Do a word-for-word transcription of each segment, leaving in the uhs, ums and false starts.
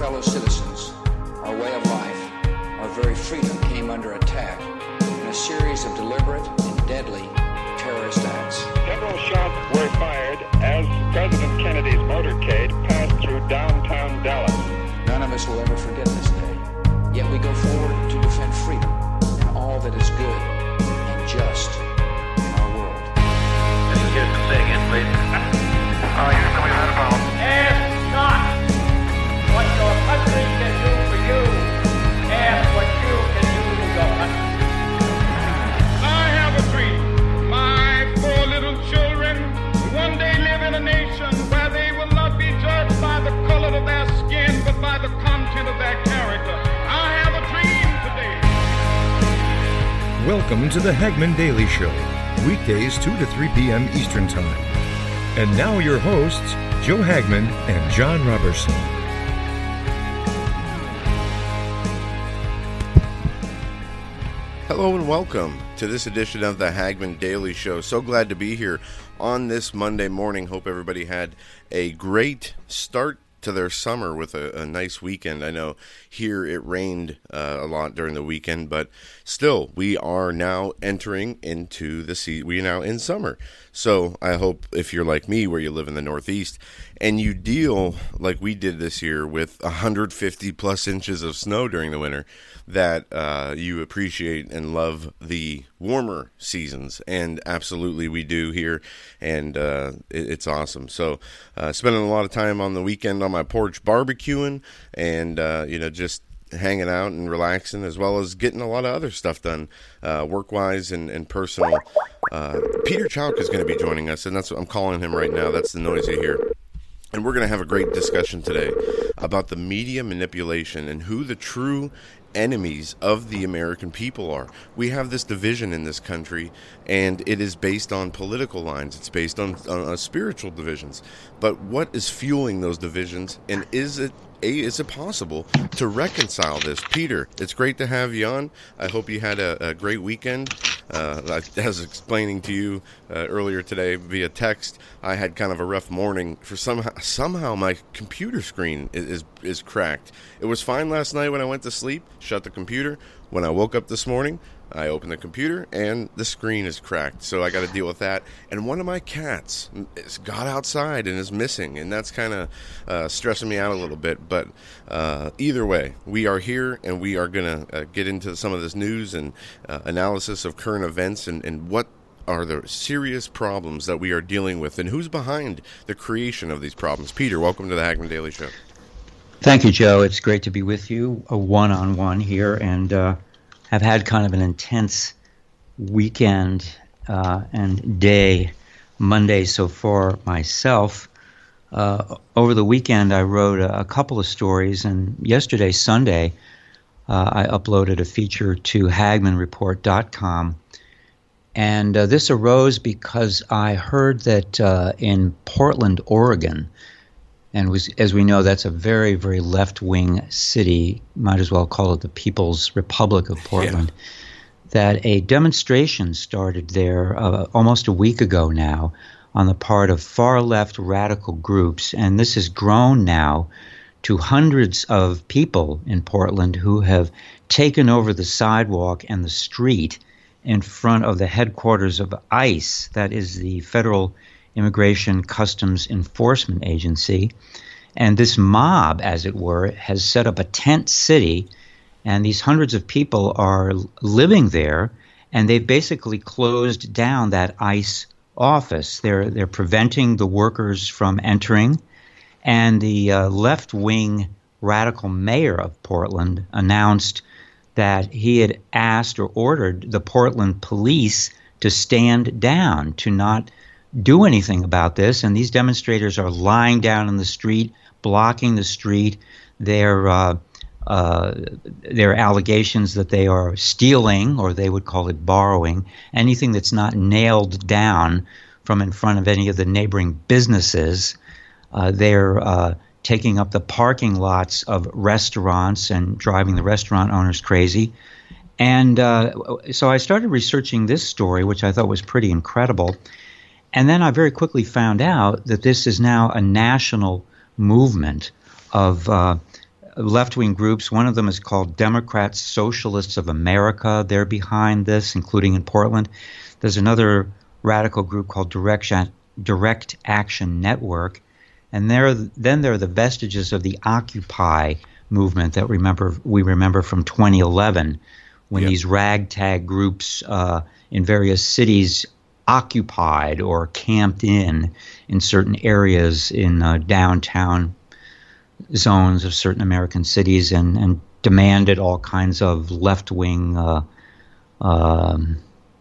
fellow citizens, our way of life, our very freedom came under attack in a series of deliberate and deadly terrorist acts. Several shots were fired as President Kennedy's motorcade passed through downtown Dallas. None of us will ever forget this day, yet we go forward to defend freedom and all that is good and just in our world. This is Houston. Say again, please. Oh, Houston, we've had a problem. Ask not what your country can do for you. Ask what you can do for your country. I have a dream. My four little children will one day live in a nation where they will not be judged by the color of their skin, but by the content of their character. I have a dream today. Welcome to the Hagmann Daily Show, weekdays two to three p.m. Eastern Time. And now your hosts, Joe Hagmann and John Robertson. Hello and welcome to this edition of the Hagmann Daily Show. So glad to be here on this Monday morning. Hope everybody had a great start to their summer with a, a nice weekend. I know here it rained uh, a lot during the weekend, but still, we are now entering into the sea. We are now in summer. So I hope if you're like me, where you live in the Northeast, and you deal like we did this year with one hundred fifty plus inches of snow during the winter, that uh, you appreciate and love the warmer seasons. And absolutely we do here, and uh, it, it's awesome. So uh, spending a lot of time on the weekend on my porch barbecuing and, uh, you know, just hanging out and relaxing, as well as getting a lot of other stuff done, uh, work-wise and, and personal. Uh, Peter Chauk is going to be joining us, and that's what I'm calling him right now. That's the noise you hear. And we're going to have a great discussion today about the media manipulation and who the true enemies of the American people are. We have this division in this country, and it is based on political lines. It's based on, on uh, spiritual divisions. But what is fueling those divisions, and is it a, is it possible to reconcile this? Peter, it's great to have you on. I hope you had a, a great weekend. Uh, I was explaining to you uh, earlier today via text, I had kind of a rough morning. For somehow, somehow my computer screen is, is is cracked. It was fine last night when I went to sleep, shut the computer. When I woke up this morning, I opened the computer, and the screen is cracked. So I got to deal with that. And one of my cats got outside and is missing, and that's kind of uh, stressing me out a little bit. But uh, either way, we are here, and we are going to uh, get into some of this news and uh, analysis of current events and, and what are the serious problems that we are dealing with, and who's behind the creation of these problems. Peter, welcome to the Hagmann Daily Show. Thank you, Joe. It's great to be with you, a one-on-one here, and uh, have had kind of an intense weekend uh, and day, Monday so far myself. Uh, over the weekend, I wrote a, a couple of stories, and yesterday, Sunday, uh, I uploaded a feature to Hagmann Report dot com. And uh, this arose because I heard that uh, in Portland, Oregon, and was, as we know, that's a very, very left-wing city, might as well call it the People's Republic of Portland, yeah. that a demonstration started there uh, almost a week ago now on the part of far-left radical groups. And this has grown now to hundreds of people in Portland who have taken over the sidewalk and the street in front of the headquarters of ICE, that is the Federal Immigration Customs Enforcement Agency. And this mob, as it were, has set up a tent city, and these hundreds of people are living there, and they've basically closed down that ICE office. They're, they're preventing the workers from entering, and the uh, left-wing radical mayor of Portland announced that he had asked or ordered the Portland police to stand down, to not do anything about this. And these demonstrators are lying down in the street, blocking the street. Their uh, uh, their allegations that they are stealing, or they would call it borrowing, anything that's not nailed down from in front of any of the neighboring businesses. Uh, they're uh, taking up the parking lots of restaurants and driving the restaurant owners crazy. And uh, so I started researching this story, which I thought was pretty incredible. And then I very quickly found out that this is now a national movement of uh, left-wing groups. One of them is called Democrats Socialists of America. They're behind this, including in Portland. There's another radical group called Direct, Direct Action Network. And there, then there are the vestiges of the Occupy movement that remember we remember from twenty eleven, when yep. these ragtag groups uh, in various cities occupied or camped in in certain areas in uh, downtown zones of certain American cities and, and demanded all kinds of left-wing uh, um,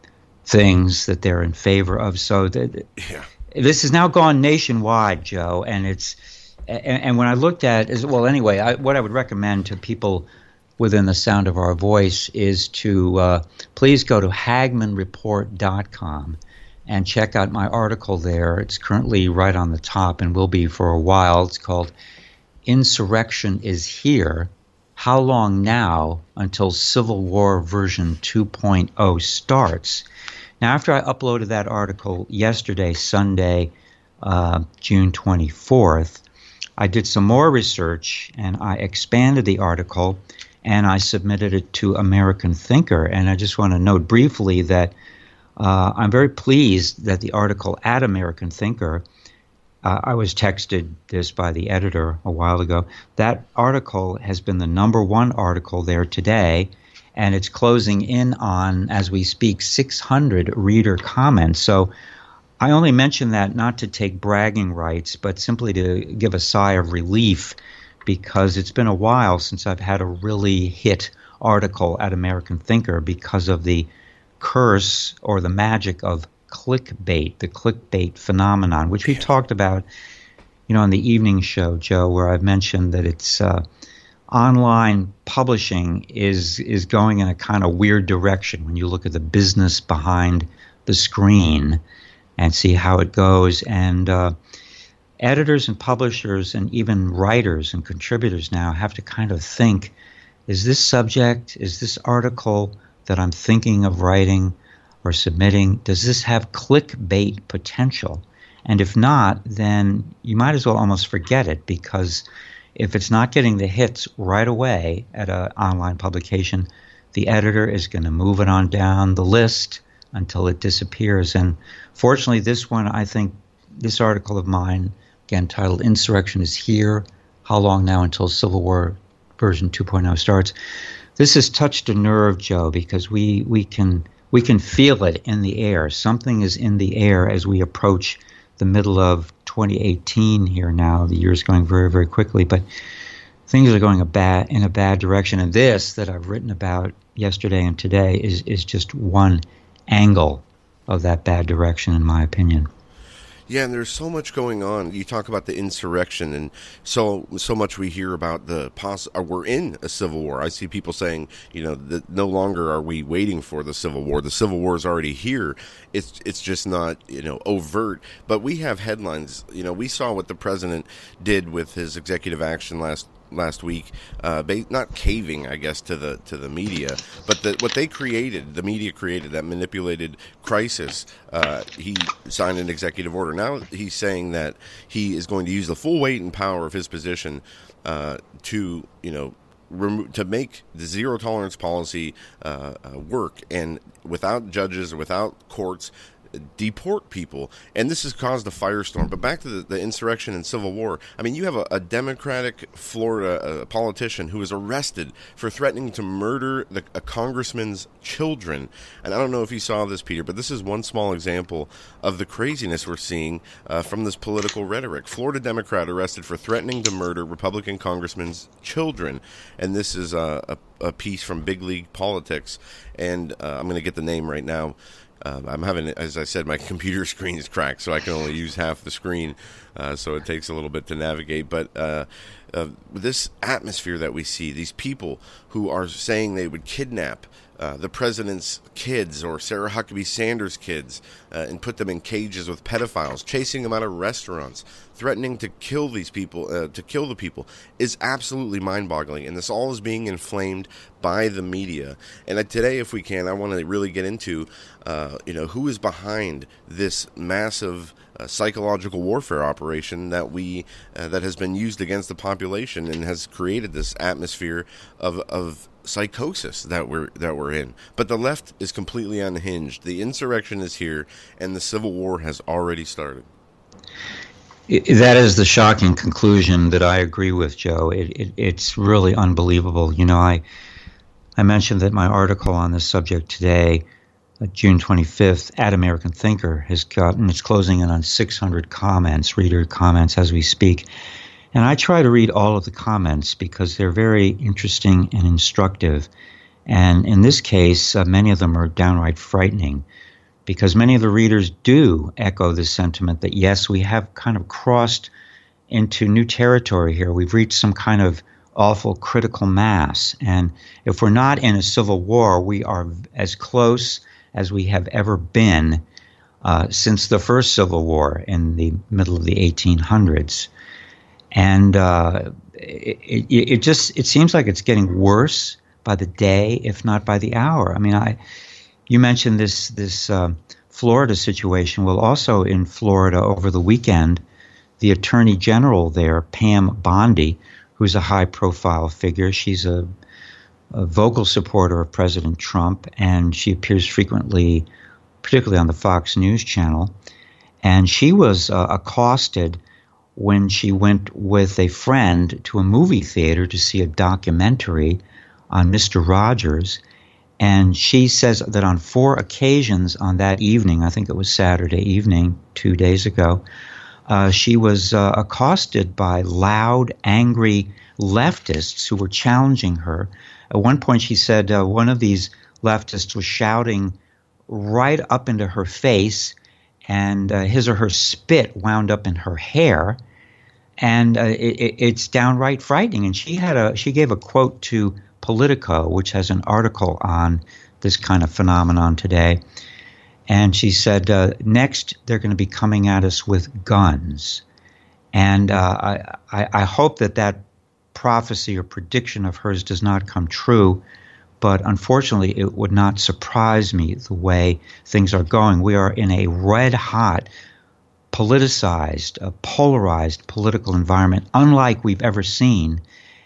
things that they're in favor of. So that, yeah. this has now gone nationwide, Joe, and it's and, and when I looked at is well anyway, I, what I would recommend to people within the sound of our voice is to uh, please go to hagmann report dot com and check out my article there. It's currently right on the top and will be for a while. It's called Insurrection is Here. How long now until Civil War version two point oh starts? Now, after I uploaded that article yesterday, Sunday, uh, June twenty-fourth, I did some more research and I expanded the article and I submitted it to American Thinker. And I just want to note briefly that uh, I'm very pleased that the article at American Thinker, uh, I was texted this by the editor a while ago, that article has been the number one article there today, and it's closing in on, as we speak, six hundred reader comments. So I only mention that not to take bragging rights, but simply to give a sigh of relief, because it's been a while since I've had a really hit article at American Thinker because of the curse or the magic of clickbait, the clickbait phenomenon, which we've talked about, you know, on the evening show, Joe, where I've mentioned that it's uh, online publishing is is going in a kind of weird direction when you look at the business behind the screen and see how it goes. And uh, editors and publishers and even writers and contributors now have to kind of think, is this subject, is this article that I'm thinking of writing or submitting, does this have clickbait potential? And if not, then you might as well almost forget it, because if it's not getting the hits right away at an online publication, the editor is going to move it on down the list until it disappears. And fortunately, this one, I think, this article of mine, again titled Insurrection is Here, How Long Now Until Civil War version two point oh starts, this has touched a nerve, Joe, because we, we can we can feel it in the air. Something is in the air as we approach the middle of twenty eighteen here now. The year's going very, very quickly, but things are going a bad in a bad direction. And this that I've written about yesterday and today is, is just one angle of that bad direction, in my opinion. Yeah, and there's so much going on. You talk about the insurrection, and so so much we hear about the poss- or we're in a civil war. I see people saying, you know, that no longer are we waiting for the civil war. The civil war is already here. It's it's just not, you know, overt. But we have headlines. You know, we saw what the president did with his executive action last last week, uh, ba- not caving, I guess, to the to the media, but the, what they created, the media created, that manipulated crisis. Uh, he signed an executive order. Now he's saying that he is going to use the full weight and power of his position uh, to, you know, remo- to make the zero tolerance policy uh, uh, work, and without judges or without courts, deport people. And this has caused a firestorm. But back to the, the insurrection and civil war, I mean, you have a, a Democratic Florida a politician who was arrested for threatening to murder the, a congressman's children. And I don't know if you saw this, Peter, but this is one small example of the craziness we're seeing uh, from this political rhetoric. Florida Democrat arrested for threatening to murder Republican congressman's children. And this is uh, a, a piece from Big League Politics. And uh, I'm going to get the name right now. Uh, I'm having, as I said, my computer screen is cracked, so I can only use half the screen, uh, so it takes a little bit to navigate. But uh, uh, this atmosphere that we see, these people who are saying they would kidnap uh, the president's kids or Sarah Huckabee Sanders' kids uh, and put them in cages with pedophiles, chasing them out of restaurants, threatening to kill these people, uh, to kill the people, is absolutely mind-boggling. And this all is being inflamed by the media. And uh, today, if we can, I want to really get into, uh, you know, who is behind this massive uh, psychological warfare operation that we uh, that has been used against the population and has created this atmosphere of of psychosis that we're that we're in. But the left is completely unhinged. The insurrection is here, and the civil war has already started. That is the shocking conclusion that I agree with, Joe. It, it, it's really unbelievable. You know, I I mentioned that my article on this subject today, uh, June twenty-fifth, at American Thinker, has gotten, it's closing in on six hundred comments, reader comments as we speak. And I try to read all of the comments because they're very interesting and instructive. And in this case, uh, many of them are downright frightening, because many of the readers do echo the sentiment that, yes, we have kind of crossed into new territory here. We've reached some kind of awful critical mass. And if we're not in a civil war, we are as close as we have ever been uh, since the first Civil War in the middle of the eighteen hundreds. And uh, it, it, it just it seems like it's getting worse by the day, if not by the hour. I mean, I you mentioned this this uh, Florida situation. Well, also in Florida over the weekend, the Attorney General there, Pam Bondi, who's a high-profile figure, she's a, a vocal supporter of President Trump, and she appears frequently, particularly on the Fox News channel. And she was uh, accosted when she went with a friend to a movie theater to see a documentary on Mister Rogers. And she says that on four occasions on that evening, I think it was Saturday evening, two days ago, uh, she was uh, accosted by loud, angry leftists who were challenging her. At one point, she said uh, one of these leftists was shouting right up into her face, and uh, his or her spit wound up in her hair. And uh, it, it's downright frightening. And she had a she gave a quote to Politico, which has an article on this kind of phenomenon today. And she said, uh, next, they're going to be coming at us with guns. And uh, I, I, I hope that that prophecy or prediction of hers does not come true. But unfortunately, it would not surprise me the way things are going. We are in a red-hot, politicized, uh, polarized political environment, unlike we've ever seen.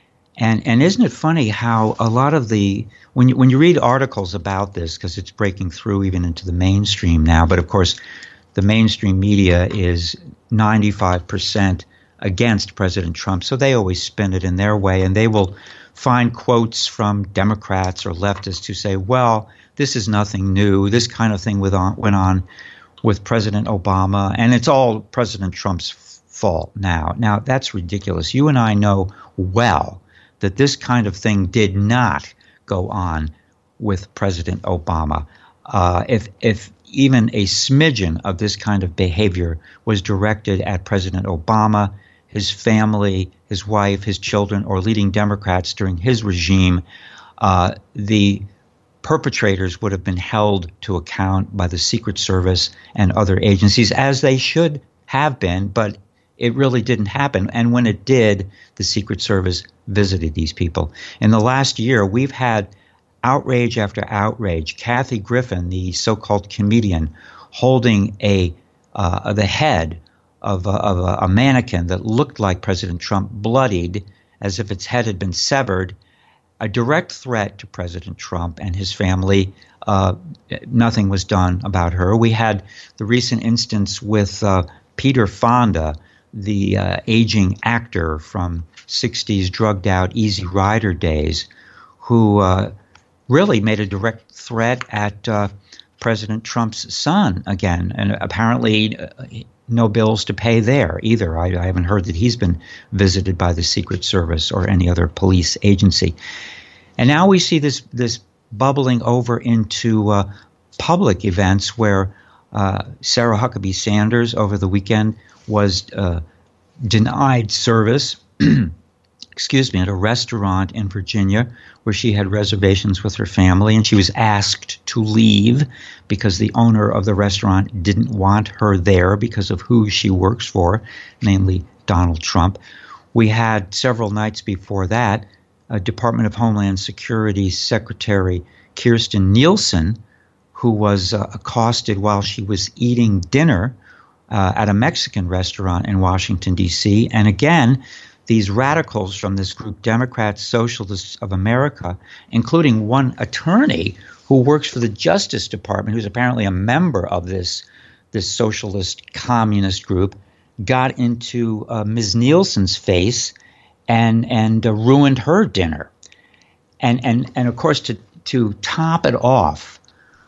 And and isn't it funny how a lot of the when you, when you read articles about this, because it's breaking through even into the mainstream now, but of course the mainstream media is ninety-five percent against President Trump, so they always spin it in their way, and they will find quotes from Democrats or leftists who say, well, this is nothing new. This kind of thing with on, went on with President Obama, and it's all President Trump's f- fault now. Now, that's ridiculous. You and I know well that this kind of thing did not go on with President Obama. Uh, if if even a smidgen of this kind of behavior was directed at President Obama, his family, his wife, his children, or leading Democrats during his regime, uh, the perpetrators would have been held to account by the Secret Service and other agencies, as they should have been, but it really didn't happen. And when it did, the Secret Service visited these people. In the last year, we've had outrage after outrage. Kathy Griffin, the so-called comedian, holding a uh, the head of, a, of a, a mannequin that looked like President Trump, bloodied, as if its head had been severed, a direct threat to President Trump and his family. Uh, nothing was done about her. We had the recent instance with uh, Peter Fonda, the uh, aging actor from sixties drugged-out Easy Rider days, who uh, really made a direct threat at uh, President Trump's son again, and apparently uh, no bills to pay there either. I, I haven't heard that he's been visited by the Secret Service or any other police agency. And now we see this this bubbling over into uh, public events where uh, Sarah Huckabee Sanders over the weekend was uh, denied service, excuse me, at a restaurant in Virginia where she had reservations with her family, and she was asked to leave because the owner of the restaurant didn't want her there because of who she works for, namely Donald Trump. We had several nights before that, uh, Department of Homeland Security Secretary Kirstjen Nielsen, who was uh, accosted while she was eating dinner uh, at a Mexican restaurant in Washington, D C. And again, these radicals from this group, Democrats, Socialists of America, including one attorney who works for the Justice Department, who's apparently a member of this, this socialist communist group, got into uh, Miz Nielsen's face and and uh, ruined her dinner. And and and of course, to to top it off,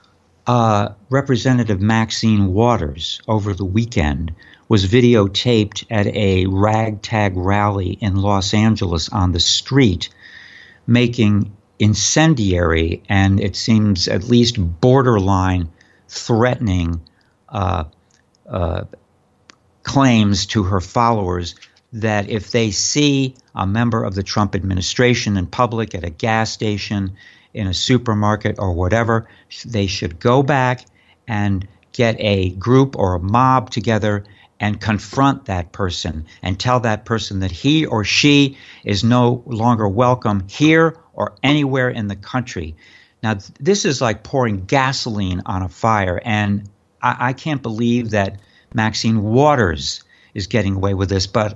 uh, Representative Maxine Waters over the weekend was videotaped at a ragtag rally in Los Angeles on the street, making incendiary and it seems at least borderline threatening uh, uh, claims to her followers that if they see a member of the Trump administration in public at a gas station, in a supermarket or whatever, they should go back and get a group or a mob together and confront that person and tell that person that he or she is no longer welcome here or anywhere in the country. Now, th- this is like pouring gasoline on a fire, and I, I can't believe that Maxine Waters is getting away with this, but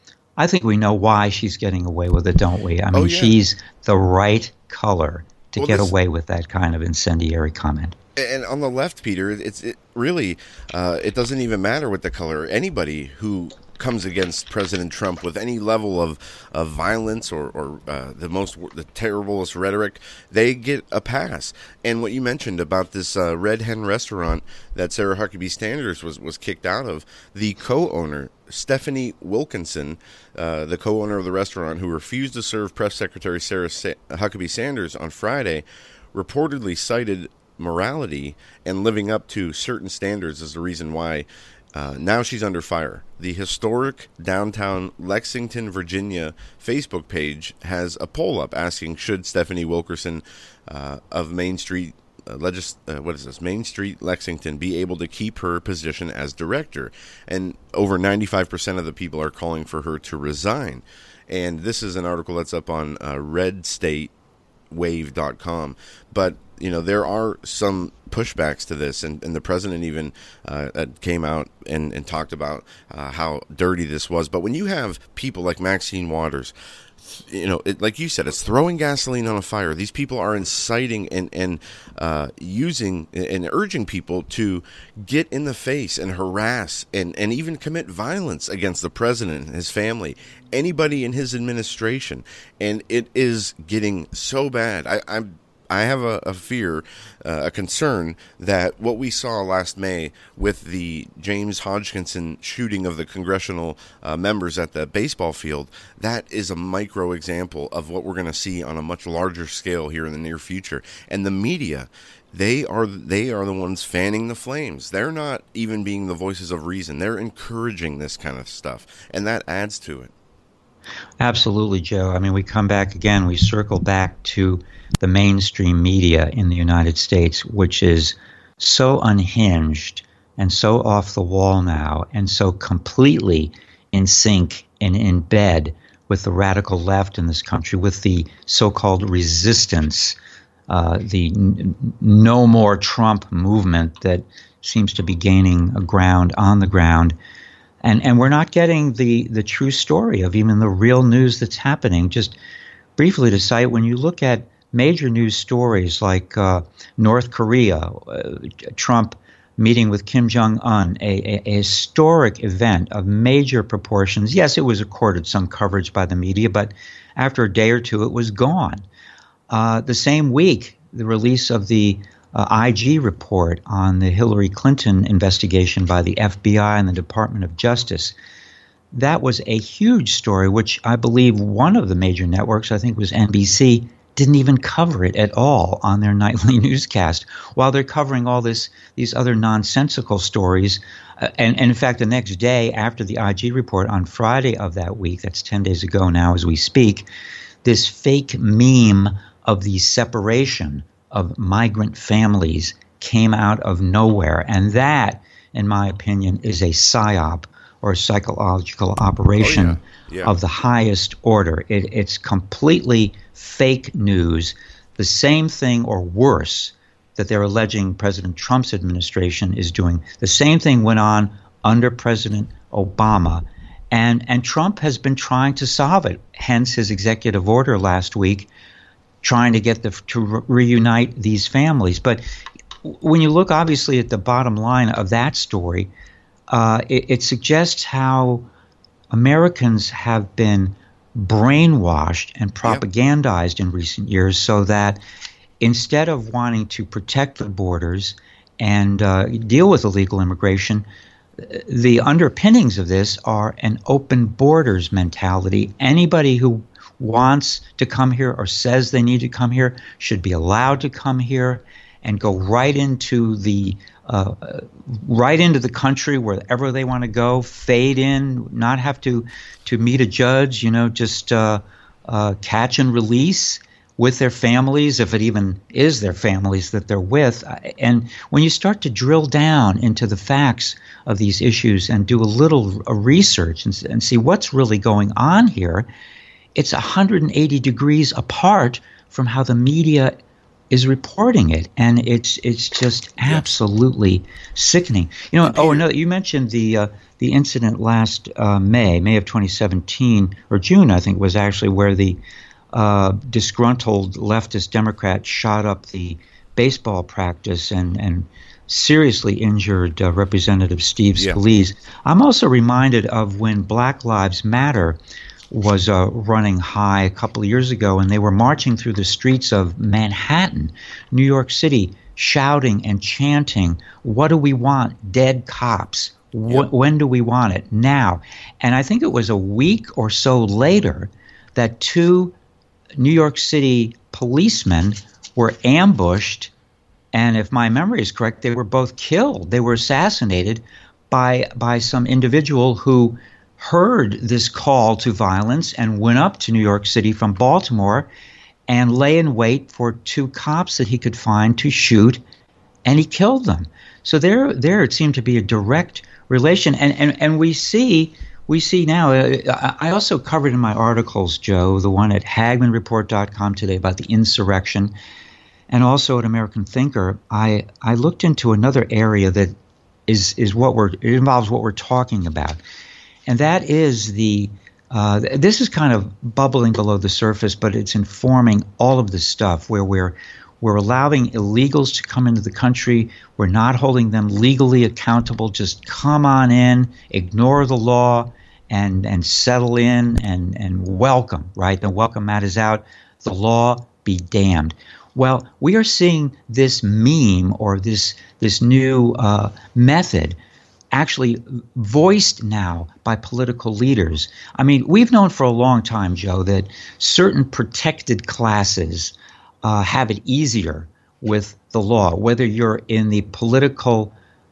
I think we know why she's getting away with it, don't we? I mean, oh, yeah. She's the right color to well, get this, away with that kind of incendiary comment. And on the left, Peter, it's it really uh, it doesn't even matter what the color. Anybody who comes against President Trump with any level of, of violence or, or uh, the most the terriblest rhetoric, they get a pass. And what you mentioned about this uh, Red Hen restaurant that Sarah Huckabee Sanders was, was kicked out of, the co-owner, Stephanie Wilkinson, uh, the co-owner of the restaurant who refused to serve Press Secretary Sarah Sa- Huckabee Sanders on Friday, reportedly cited morality and living up to certain standards as the reason why uh, now she's under fire. The historic downtown Lexington, Virginia Facebook page has a poll up asking should Stephanie Wilkinson uh, of Main Street uh, Legis- uh, what is this Main Street Lexington be able to keep her position as director, and over ninety-five percent of the people are calling for her to resign. And this is an article that's up on uh, red state wave dot com. But you know, there are some pushbacks to this, and, and the president even uh, came out and, and talked about uh, how dirty this was. But when you have people like Maxine Waters, you know, it, like you said, it's throwing gasoline on a fire. These people are inciting and, and uh, using and urging people to get in the face and harass and, and even commit violence against the president and his family, anybody in his administration. And it is getting so bad. I, I'm I have a, a fear, uh, a concern that what we saw last May with the James Hodgkinson shooting of the congressional uh, members at the baseball field, that is a micro example of what we're going to see on a much larger scale here in the near future. And the media, they are they are the ones fanning the flames. They're not even being the voices of reason. They're encouraging this kind of stuff, and that adds to it. Absolutely, Joe. I mean, we come back again, we circle back to the mainstream media in the United States, which is so unhinged and so off the wall now and so completely in sync and in bed with the radical left in this country, with the so-called resistance, uh, the n- no more Trump movement that seems to be gaining ground on the ground. And and we're not getting the, the true story of even the real news that's happening. Just briefly to cite, when you look at major news stories like uh, North Korea, uh, Trump meeting with Kim Jong-un, a, a, a historic event of major proportions. Yes, it was accorded some coverage by the media, but after a day or two, it was gone. Uh, the same week, the release of the Uh, I G report on the Hillary Clinton investigation by the F B I and the Department of Justice. That was a huge story, which I believe one of the major networks, I think it was N B C, didn't even cover it at all on their nightly newscast, while they're covering all this these other nonsensical stories. Uh, and, and in fact, the next day after the I G report, on Friday of that week, that's ten days ago now as we speak, this fake meme of the separation of migrant families came out of nowhere. And that, in my opinion, is a psyop or a psychological operation oh, yeah. Yeah. of the highest order. It, it's completely fake news, the same thing or worse that they're alleging President Trump's administration is doing. The same thing went on under President Obama. And, and Trump has been trying to solve it, hence his executive order last week, trying to get the to re- reunite these families. But when you look obviously at the bottom line of that story, uh, it, it suggests how Americans have been brainwashed and propagandized yep. in recent years, so that instead of wanting to protect the borders and uh, deal with illegal immigration, the underpinnings of this are an open borders mentality. Anybody who wants to come here or says they need to come here should be allowed to come here and go right into the uh, right into the country wherever they want to go, fade in, not have to to meet a judge, you know, just uh, uh, catch and release with their families, if it even is their families that they're with. And when you start to drill down into the facts of these issues and do a little uh, research and, and see what's really going on here, it's one hundred eighty degrees apart from how the media is reporting it, and it's it's just absolutely sickening. You know. Oh, no. You mentioned the uh, the incident last uh, May, May of twenty seventeen, or June, I think, was actually where the uh, disgruntled leftist Democrat shot up the baseball practice and and seriously injured uh, Representative Steve Scalise. Yeah. I'm also reminded of when Black Lives Matter was uh, running high a couple of years ago, and they were marching through the streets of Manhattan, New York City, shouting and chanting, "What do we want? Dead cops. Wh- yep. When do we want it? Now." And I think it was a week or so later that two New York City policemen were ambushed, and if my memory is correct, they were both killed. They were assassinated by by some individual who heard this call to violence and went up to New York City from Baltimore and lay in wait for two cops that he could find to shoot, and he killed them. So there, there it seemed to be a direct relation, and and, and we see we see now. Uh, I also covered in my articles, Joe, the one at Hagmann Report dot com today about the insurrection, and also at American Thinker. I I looked into another area that is is what we're it involves what we're talking about. And that is the uh, – this is kind of bubbling below the surface, but it's informing all of this stuff where we're we're allowing illegals to come into the country. We're not holding them legally accountable. Just come on in, ignore the law, and and settle in and, and welcome, right? The welcome mat is out. The law be damned. Well, we are seeing this meme or this, this new uh, method actually voiced now by political leaders. I mean, we've known for a long time, Joe, that certain protected classes uh, have it easier with the law, whether you're in the political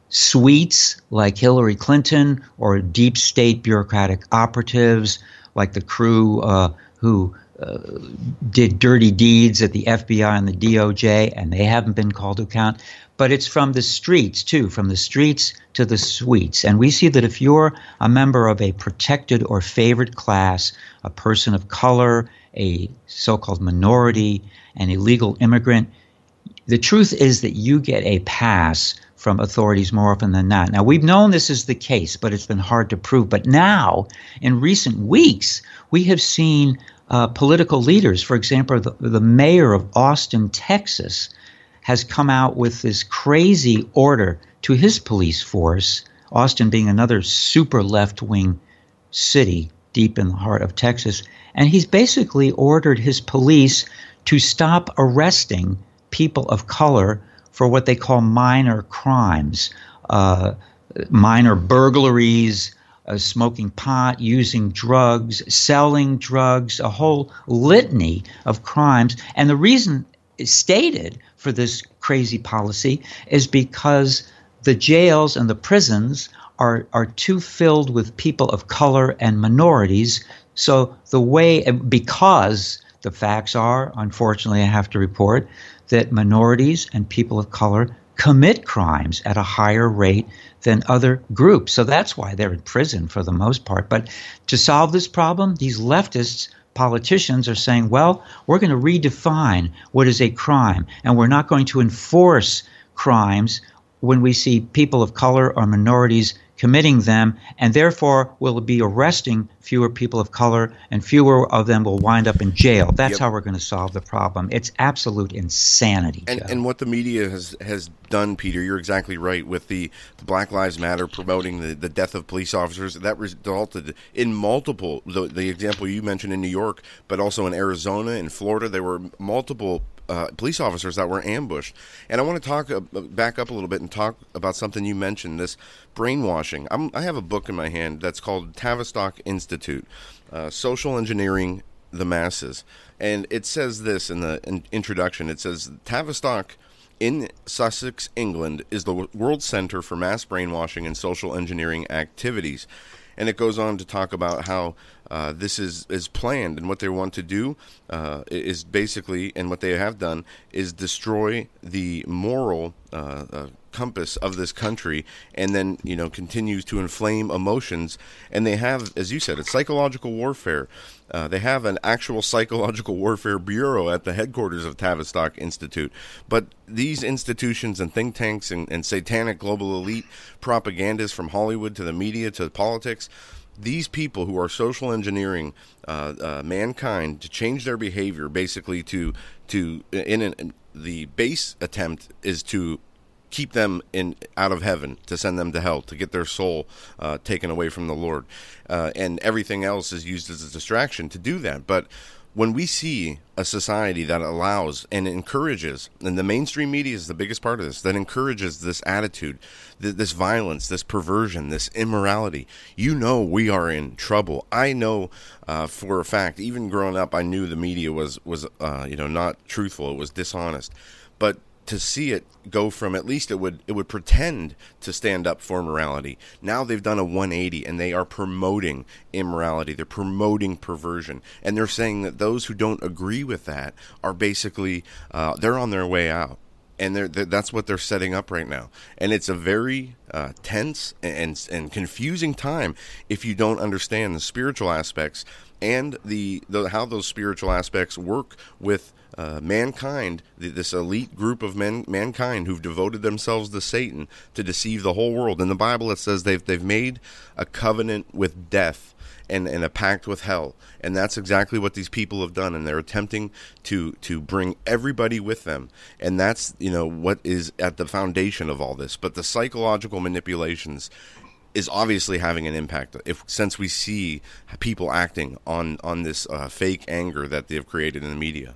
suites like Hillary Clinton or deep state bureaucratic operatives like the crew uh, who uh, did dirty deeds at the F B I and the D O J, and they haven't been called to account. But it's from the streets, too, from the streets to the suites. And we see that if you're a member of a protected or favored class, a person of color, a so-called minority, an illegal immigrant, the truth is that you get a pass from authorities more often than not. Now, we've known this is the case, but it's been hard to prove. But now, in recent weeks, we have seen uh, political leaders, for example, the, the mayor of Austin, Texas, has come out with this crazy order to his police force, Austin being another super left-wing city deep in the heart of Texas. And he's basically ordered his police to stop arresting people of color for what they call minor crimes, uh, minor burglaries, uh, smoking pot, using drugs, selling drugs, a whole litany of crimes. And the reason stated for this crazy policy is because the jails and the prisons are are too filled with people of color and minorities. So the way, because the facts are, unfortunately, I have to report that minorities and people of color commit crimes at a higher rate than other groups. So that's why they're in prison for the most part. But to solve this problem, these leftists politicians are saying, well, we're going to redefine what is a crime, and we're not going to enforce crimes when we see people of color or minorities committing them, and therefore will be arresting fewer people of color, and fewer of them will wind up in jail. That's yep. how we're going to solve the problem. It's absolute insanity. And, and what the media has, has done, Peter, you're exactly right, with the, the Black Lives Matter promoting the, the death of police officers, that resulted in multiple, the, the example you mentioned in New York, but also in Arizona and Florida, there were multiple Uh, police officers that were ambushed. And I want to talk uh, back up a little bit and talk about something you mentioned, this brainwashing. I'm, I have a book in my hand that's called Tavistock Institute, uh, Social Engineering the Masses. And it says this in the in introduction. It says, Tavistock in Sussex, England, is the world center for mass brainwashing and social engineering activities. And it goes on to talk about how uh, this is, is planned, and what they want to do uh, is basically, and what they have done, is destroy the moral uh, uh, compass of this country, and then, you know, continues to inflame emotions. And they have, as you said, it's psychological warfare. Uh, they have an actual psychological warfare bureau at the headquarters of Tavistock Institute. But these institutions and think tanks and, and satanic global elite propagandists, from Hollywood to the media to politics, these people who are social engineering uh, uh, mankind to change their behavior, basically to to in, an, in the base attempt is to keep them in out of heaven, to send them to hell, to get their soul uh, taken away from the Lord. Uh, and everything else is used as a distraction to do that. But when we see a society that allows and encourages, and the mainstream media is the biggest part of this, that encourages this attitude, th- this violence, this perversion, this immorality, you know we are in trouble. I know uh, for a fact, even growing up, I knew the media was, was uh, you know, not truthful. It was dishonest. But to see it go from, at least it would it would pretend to stand up for morality. Now they've done a one eighty, and they are promoting immorality. They're promoting perversion, and they're saying that those who don't agree with that are basically uh, they're on their way out, and they're, they're, that's what they're setting up right now. And it's a very uh, tense and and confusing time if you don't understand the spiritual aspects and the, the how those spiritual aspects work with Uh, mankind, this elite group of men, mankind who've devoted themselves to Satan to deceive the whole world. In the Bible, it says they've they've made a covenant with death and, and a pact with hell, and that's exactly what these people have done. And they're attempting to to bring everybody with them, and that's, you know, what is at the foundation of all this. But the psychological manipulations is obviously having an impact, if since we see people acting on on this uh, fake anger that they've created in the media.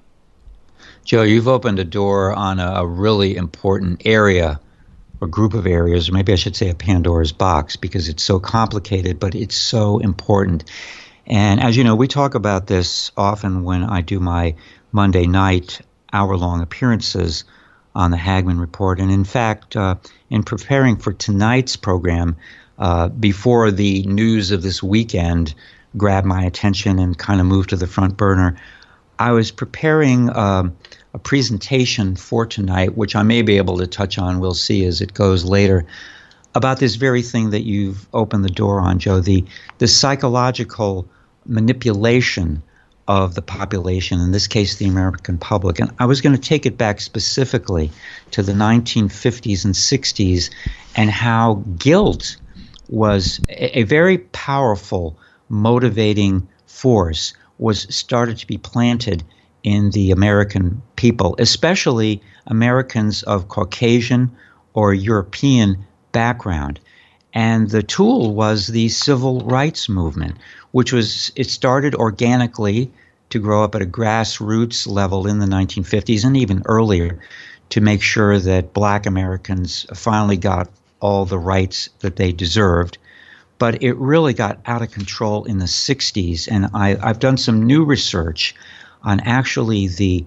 Joe, you've opened a door on a, a really important area, or group of areas, or maybe I should say a Pandora's box, because it's so complicated, but it's so important. And as you know, we talk about this often when I do my Monday night hour-long appearances on the Hagmann Report. And in fact, uh, in preparing for tonight's program, uh, before the news of this weekend grabbed my attention and kind of moved to the front burner, I was preparing um, a presentation for tonight, which I may be able to touch on, we'll see as it goes later, about this very thing that you've opened the door on, Joe, the, the psychological manipulation of the population, in this case the American public. And I was going to take it back specifically to the nineteen fifties and sixties, and how guilt was a, a very powerful motivating force was started to be planted in the American people, especially Americans of Caucasian or European background. And the tool was the civil rights movement, which was, it started organically to grow up at a grassroots level in the nineteen fifties and even earlier, to make sure that Black Americans finally got all the rights that they deserved. But it really got out of control in the sixties, and I, I've done some new research on actually the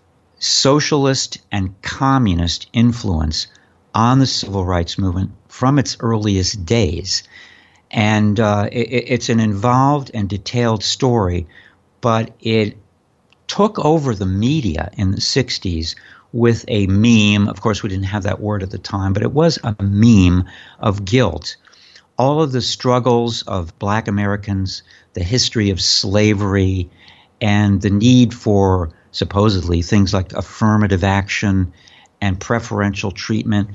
socialist and communist influence on the civil rights movement from its earliest days. And uh, it, it's an involved and detailed story, but it took over the media in the sixties with a meme. Of course, we didn't have that word at the time, but it was a meme of guilt. All of the struggles of Black Americans, the history of slavery, and the need for supposedly things like affirmative action and preferential treatment,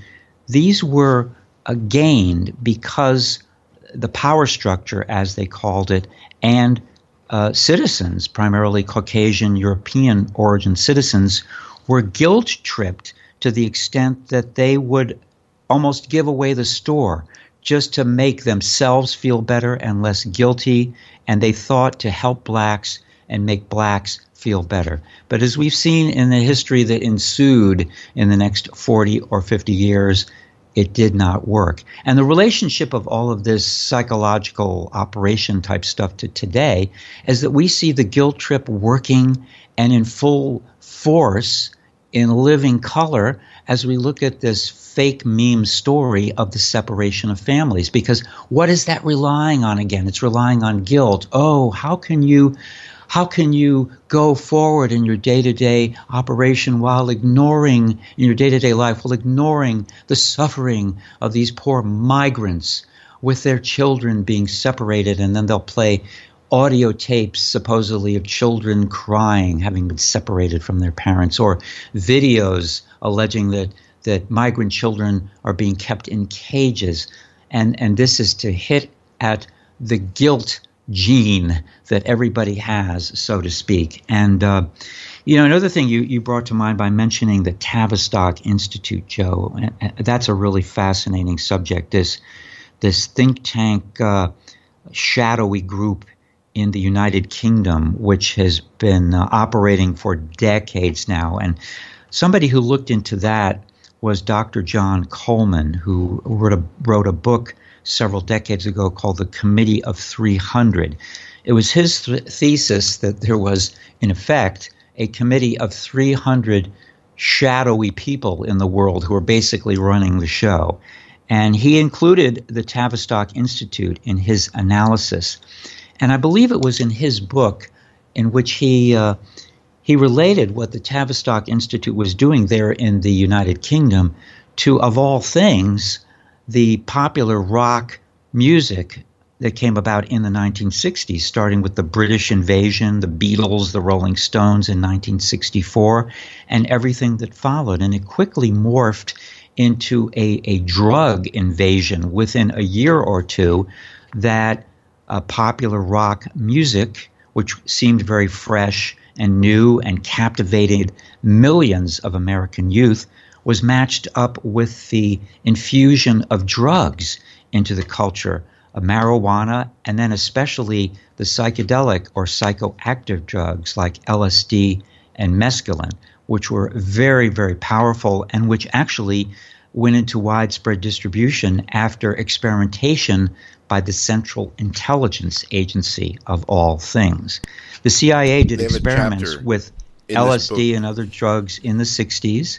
these were uh, gained because the power structure, as they called it, and uh, citizens, primarily Caucasian European origin citizens, were guilt-tripped to the extent that they would almost give away the store just to make themselves feel better and less guilty, and they thought to help blacks and make blacks feel better. But as we've seen in the history that ensued in the next forty or fifty years, it did not work. And the relationship of all of this psychological operation type stuff to today is that we see the guilt trip working and in full force in living color as we look at this fake meme story of the separation of families. Because what is that relying on again? It's relying on guilt. Oh, how can you how can you go forward in your day-to-day operation while ignoring, in your day-to-day life, while ignoring the suffering of these poor migrants with their children being separated, and then they'll play audio tapes supposedly of children crying, having been separated from their parents, or videos alleging that, that migrant children are being kept in cages. And, and this is to hit at the guilt gene that everybody has, so to speak. And, uh, you know, another thing you, you brought to mind by mentioning the Tavistock Institute, Joe, and that's a really fascinating subject, this, this think tank uh, shadowy group in the United Kingdom, which has been uh, operating for decades now. And somebody who looked into that was Doctor John Coleman, who wrote a, wrote a book several decades ago called The Committee of three hundred. It was his th- thesis that there was, in effect, a committee of three hundred shadowy people in the world who were basically running the show. And he included the Tavistock Institute in his analysis. And I believe it was in his book in which he uh, he related what the Tavistock Institute was doing there in the United Kingdom to, of all things, the popular rock music that came about in the nineteen sixties, starting with the British invasion, the Beatles, the Rolling Stones in nineteen sixty-four, and everything that followed. And it quickly morphed into a, a drug invasion within a year or two that uh, popular rock music, which seemed very fresh and new and captivated millions of American youth, was matched up with the infusion of drugs into the culture, of marijuana, and then especially the psychedelic or psychoactive drugs like L S D and mescaline, which were very, very powerful and which actually went into widespread distribution after experimentation by the Central Intelligence Agency of all things. The C I A did experiments with L S D and other drugs in the sixties.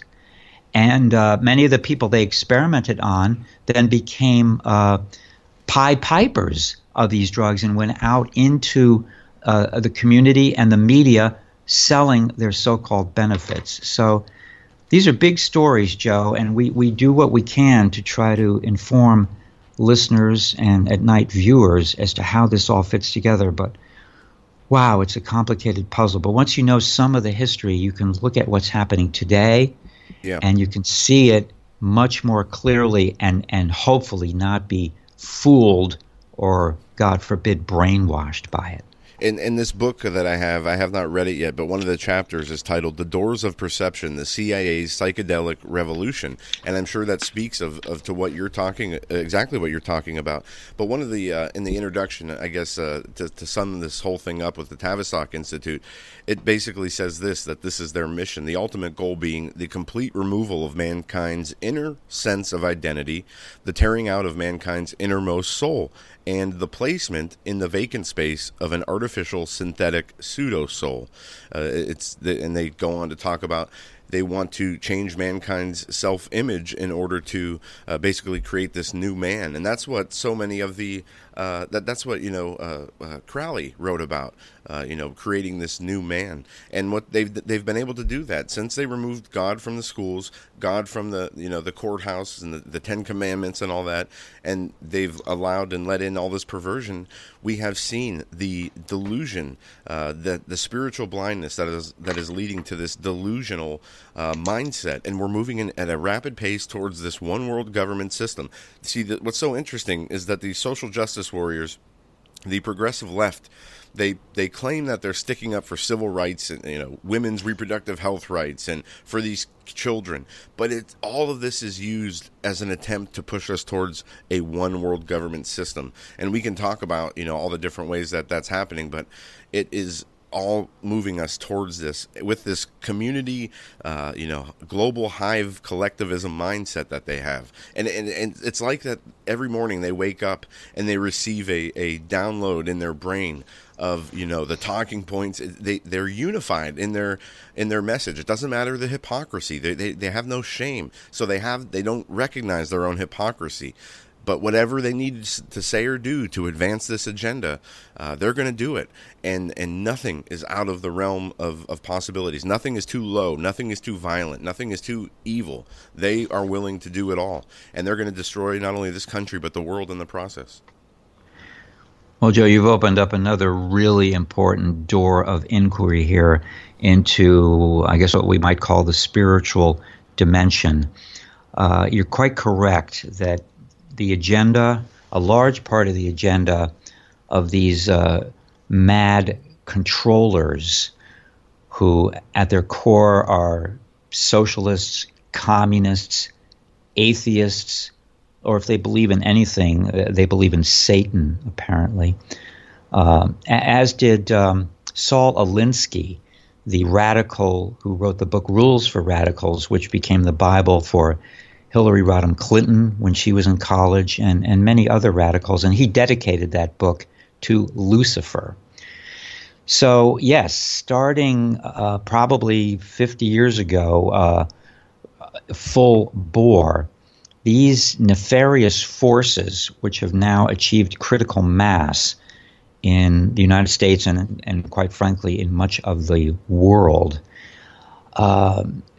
And uh, many of the people they experimented on then became uh, Pied Pipers of these drugs and went out into uh, the community and the media selling their so-called benefits. So these are big stories, Joe, and we, we do what we can to try to inform listeners and at night viewers as to how this all fits together. But wow, it's a complicated puzzle. But once you know some of the history, you can look at what's happening today. Yeah. And you can see it much more clearly and, and hopefully not be fooled or, God forbid, brainwashed by it. In in this book that I have, I have not read it yet, but one of the chapters is titled The Doors of Perception, the C I A's Psychedelic Revolution. And I'm sure that speaks of, of to what you're talking, exactly what you're talking about. But one of the, uh, in the introduction, I guess, uh, to, to sum this whole thing up with the Tavistock Institute, it basically says this, that this is their mission, the ultimate goal being the complete removal of mankind's inner sense of identity, the tearing out of mankind's innermost soul, and the placement in the vacant space of an artificial synthetic pseudo-soul. Uh, it's the, and they go on to talk about they want to change mankind's self-image in order to uh, basically create this new man. And that's what so many of the, uh, that that's what, you know, uh, uh, Crowley wrote about, uh, you know, creating this new man. And what they've, they've been able to do that since they removed God from the schools, God from the, you know, the courthouse and the, the Ten Commandments and all that, and they've allowed and let in all this perversion. We have seen the delusion, uh, the, the spiritual blindness that is, that is leading to this delusional uh, mindset, and we're moving in at a rapid pace towards this one world government system. See, the, what's so interesting is that the social justice warriors, the progressive left, They they claim that they're sticking up for civil rights and, you know, women's reproductive health rights and for these children, but it all of this is used as an attempt to push us towards a one world government system. And we can talk about, you know, all the different ways that that's happening, but it is all moving us towards this with this community, uh, you know, global hive collectivism mindset that they have. And, and and it's like that every morning they wake up and they receive a, a download in their brain of, you know, the talking points. They, they're unified in their in their message. It doesn't matter the hypocrisy. They, they, they have no shame. So they have they don't recognize their own hypocrisy. But whatever they need to say or do to advance this agenda, uh, they're going to do it. And and nothing is out of the realm of, of possibilities. Nothing is too low. Nothing is too violent. Nothing is too evil. They are willing to do it all. And they're going to destroy not only this country, but the world in the process. Well, Joe, you've opened up another really important door of inquiry here into, I guess, what we might call the spiritual dimension. Uh, you're quite correct that the agenda, a large part of the agenda of these uh, mad controllers who at their core are socialists, communists, atheists, or if they believe in anything, they believe in Satan, apparently. Uh, as did um, Saul Alinsky, the radical who wrote the book Rules for Radicals, which became the Bible for Hillary Rodham Clinton when she was in college, and, and many other radicals. And he dedicated that book to Lucifer. So, yes, starting uh, probably fifty years ago, uh, full bore, these nefarious forces, which have now achieved critical mass in the United States and, and quite frankly, in much of the world, uh,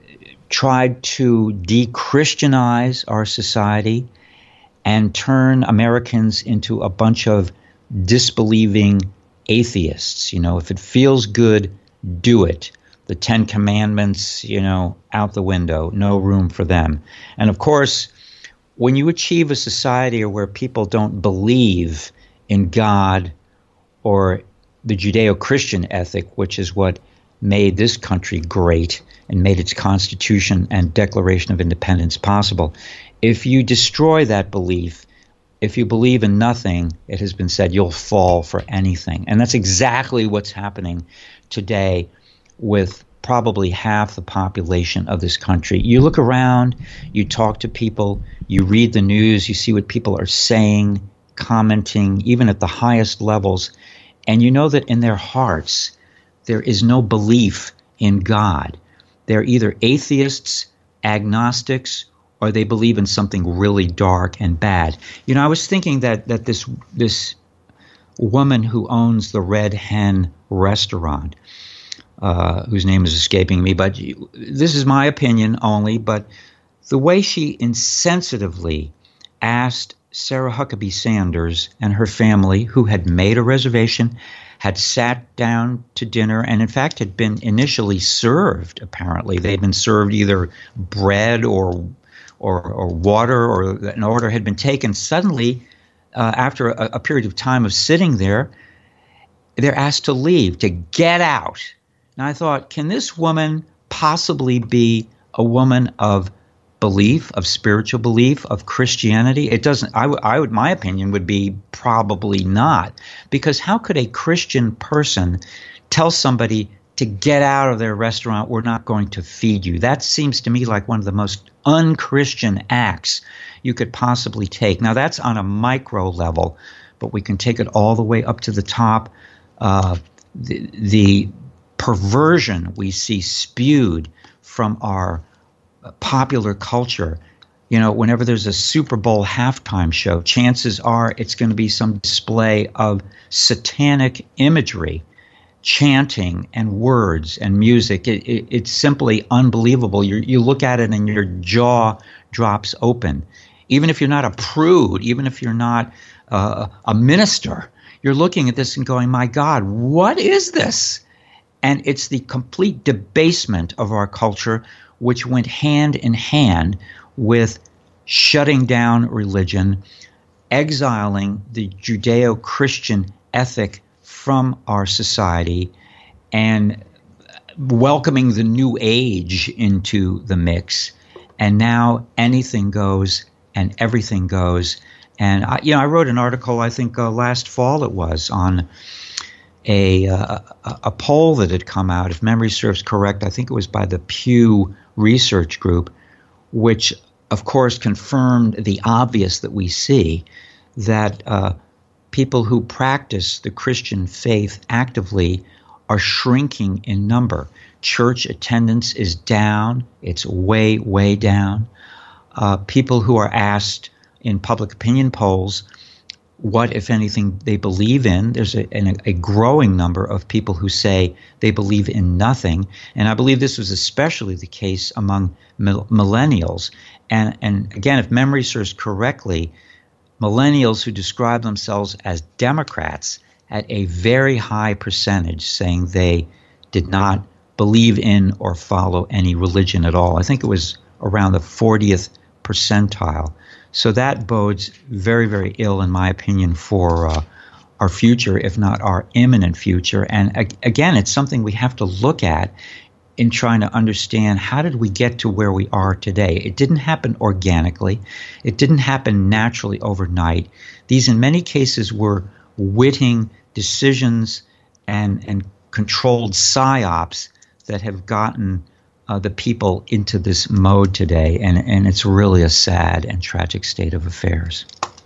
tried to de-Christianize our society and turn Americans into a bunch of disbelieving atheists. You know, if it feels good, do it. The Ten Commandments, you know, out the window, no room for them. And of course, when you achieve a society where people don't believe in God or the Judeo-Christian ethic, which is what made this country great and made its Constitution and Declaration of Independence possible, if you destroy that belief, if you believe in nothing, it has been said, you'll fall for anything. And that's exactly what's happening today with probably half the population of this country. You look around, you talk to people, you read the news, you see what people are saying, commenting, even at the highest levels, and you know that in their hearts there is no belief in God. They're either atheists, agnostics, or they believe in something really dark and bad. You know, I was thinking that that this this woman who owns the Red Hen restaurant, Uh, whose name is escaping me, but this is my opinion only, but the way she insensitively asked Sarah Huckabee Sanders and her family, who had made a reservation, had sat down to dinner, and in fact had been initially served, apparently. They'd been served either bread or or, or water, or an order had been taken. Suddenly, uh, after a, a period of time of sitting there, they're asked to leave, to get out. And I thought, can this woman possibly be a woman of belief, of spiritual belief, of Christianity? It doesn't. I, w- I would. My opinion would be probably not, because how could a Christian person tell somebody to get out of their restaurant? We're not going to feed you. That seems to me like one of the most un-Christian acts you could possibly take. Now that's on a micro level, but we can take it all the way up to the top. Uh, the, the perversion we see spewed from our popular culture. You know, whenever there's a Super Bowl halftime show, chances are it's going to be some display of satanic imagery, chanting and words and music. It, it, it's simply unbelievable. You you look at it and your jaw drops open. Even if you're not a prude, even if you're not uh, a minister, you're looking at this and going, my God, what is this? And it's the complete debasement of our culture, which went hand in hand with shutting down religion, exiling the Judeo-Christian ethic from our society, and welcoming the new age into the mix. And now anything goes and everything goes. And I, you know, I wrote an article, I think uh, last fall it was, on a, uh, a poll that had come out, if memory serves correct, I think it was by the Pew Research Group, which of course confirmed the obvious that we see, that uh, people who practice the Christian faith actively are shrinking in number. Church attendance is down. It's way, way down. Uh, people who are asked in public opinion polls what, if anything, they believe in, there's a, a growing number of people who say they believe in nothing. And I believe this was especially the case among mil- millennials. And, and again, if memory serves correctly, millennials who describe themselves as Democrats had a very high percentage saying they did not believe in or follow any religion at all. I think it was around the fortieth percentile. So that bodes very, very ill, in my opinion, for uh, our future, if not our imminent future. And ag- again, it's something we have to look at in trying to understand, how did we get to where we are today? It didn't happen organically. It didn't happen naturally overnight. These, in many cases, were witting decisions and, and controlled psyops that have gotten uh, the people into this mode today. And, and it's really a sad and tragic state of affairs.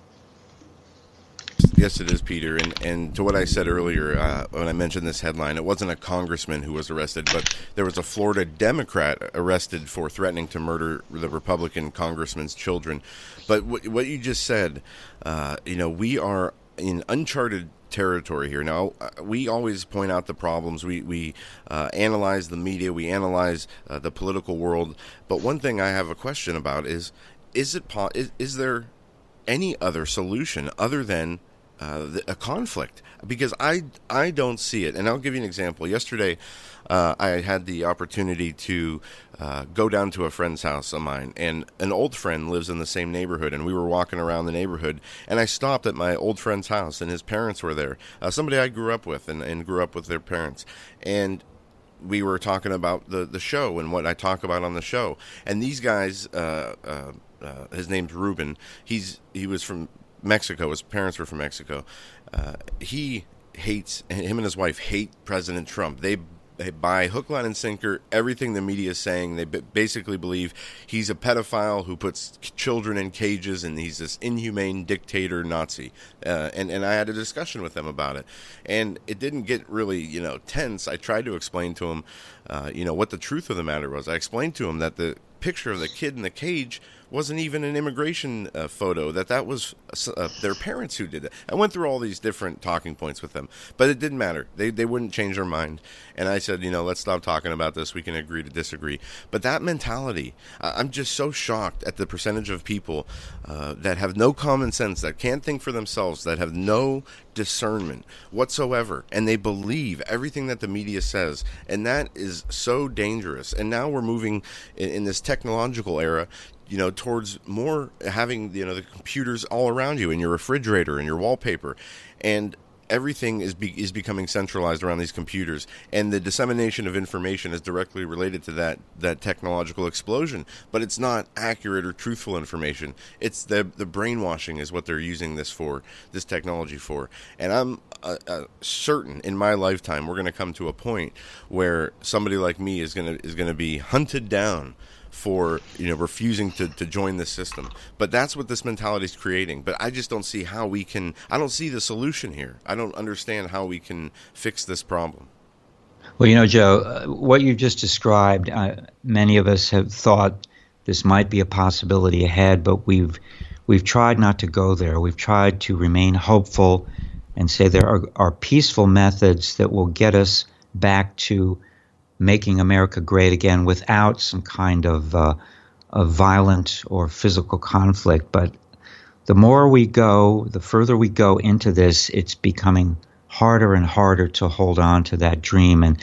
Yes, it is, Peter. And, and to what I said earlier, uh, when I mentioned this headline, it wasn't a congressman who was arrested, but there was a Florida Democrat arrested for threatening to murder the Republican congressman's children. But w- what you just said, uh, you know, we are in uncharted territory here. Now, we always point out the problems. We, we uh, analyze the media. We analyze uh, the political world. But one thing I have a question about is, is it po- is, is there any other solution other than Uh, a conflict? Because I I don't see it. And I'll give you an example. Yesterday, uh, I had the opportunity to uh, go down to a friend's house of mine, and an old friend lives in the same neighborhood, and we were walking around the neighborhood, and I stopped at my old friend's house, and his parents were there. Uh, somebody I grew up with and, and grew up with their parents. And we were talking about the, the show and what I talk about on the show. And these guys, uh, uh, uh, his name's Ruben. He's he was from Mexico. His parents were from Mexico. Uh, he hates, him and his wife hate President Trump. They they buy hook, line, and sinker everything the media is saying. They b- basically believe he's a pedophile who puts children in cages, and he's this inhumane dictator Nazi. Uh, and, and I had a discussion with them about it. And it didn't get really, you know, tense. I tried to explain to him, uh, you know, what the truth of the matter was. I explained to him that the picture of the kid in the cage wasn't even an immigration uh, photo, that that was uh, their parents who did it. I went through all these different talking points with them, but it didn't matter. They they wouldn't change their mind. And I said, you know, let's stop talking about this. We can agree to disagree. But that mentality, uh, I'm just so shocked at the percentage of people uh, that have no common sense, that can't think for themselves, that have no discernment whatsoever, and they believe everything that the media says, and that is so dangerous. And now we're moving in, in this technological era, you know, towards more having, you know, the computers all around you, in your refrigerator and your wallpaper, and everything is be, is becoming centralized around these computers, and the dissemination of information is directly related to that that technological explosion. But it's not accurate or truthful information. It's the the brainwashing is what they're using this for, this technology for. And I'm uh, uh, certain in my lifetime we're going to come to a point where somebody like me is going to is going to be hunted down for, you know, refusing to, to join the system. But that's what this mentality is creating. But I just don't see how we can, I don't see the solution here. I don't understand how we can fix this problem. Well, you know, Joe, uh, what you just described, uh, many of us have thought this might be a possibility ahead, but we've we've tried not to go there. We've tried to remain hopeful and say there are, are peaceful methods that will get us back to making America great again without some kind of, uh, of violent or physical conflict. But the more we go, the further we go into this, it's becoming harder and harder to hold on to that dream. And